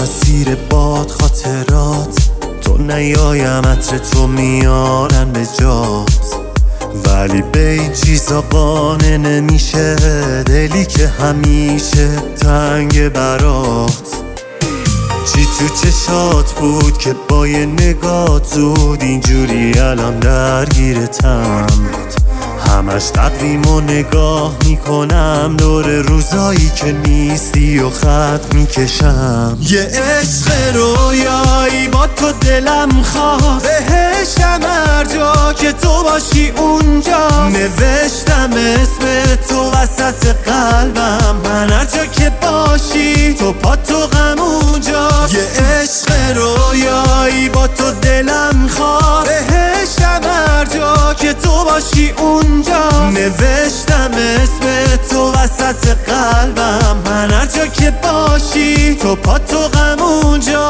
از زیر باد خاطرات تو نیایم، عطر تو میارن به جات، ولی به این چیزا قانع نمیشه دلی که همیشه تنگ برات. چی تو چشات بود که با یه نگاه زود اینجوری الان درگیرتم؟ همش تقویم و نگاه میکنم دور روزایی که نیستی و خط میکشم. یه عشق رویایی با تو دلم خواست، بهشتم هر جا که تو باشی اونجا. نوشتم اسم تو وسط قلبم، من هر جا که باشی تو پا تو غم اونجا. یه عشق رویایی با تو دلم خواست، بهشتم هر جا که تو باشی اونجا. نوشتم اسم تو وسط قلبم، من هر جا که باشی تو پا تو غم اونجا.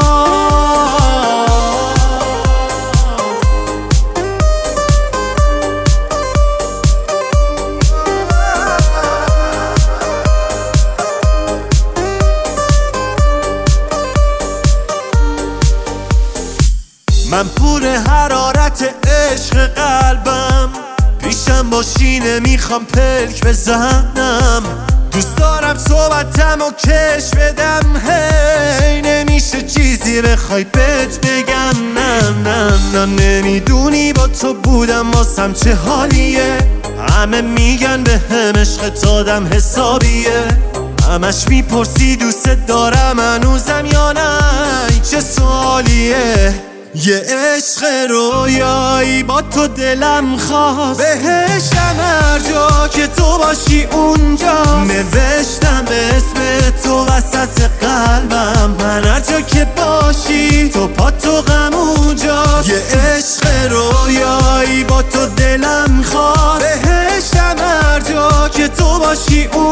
من پر حرارت عشق قلبم، پیشم باشی نمیخوام پلک بزنم. دوست دارم صحبتم و کش بدم، هی نمیشه چیزی بخوای بهت بگم. نه نمیدونی با تو بودم واسم چه حالیه. همه میگن به هم عشقت آدم حسابیه، همش میپرسی دوست دارم هنوزم یا نه، این چه سوالیه. یه عشق رویایی با تو دلم خواست، بهشتم هر جا که تو باشی اونجا. نوشتم اسم تو وسط قلبم، من هر جا که باشی تو پا تو غم اونجا. یه عشق رویایی با تو دلم خواست، بهشتم هر جا که تو باشی اونجا.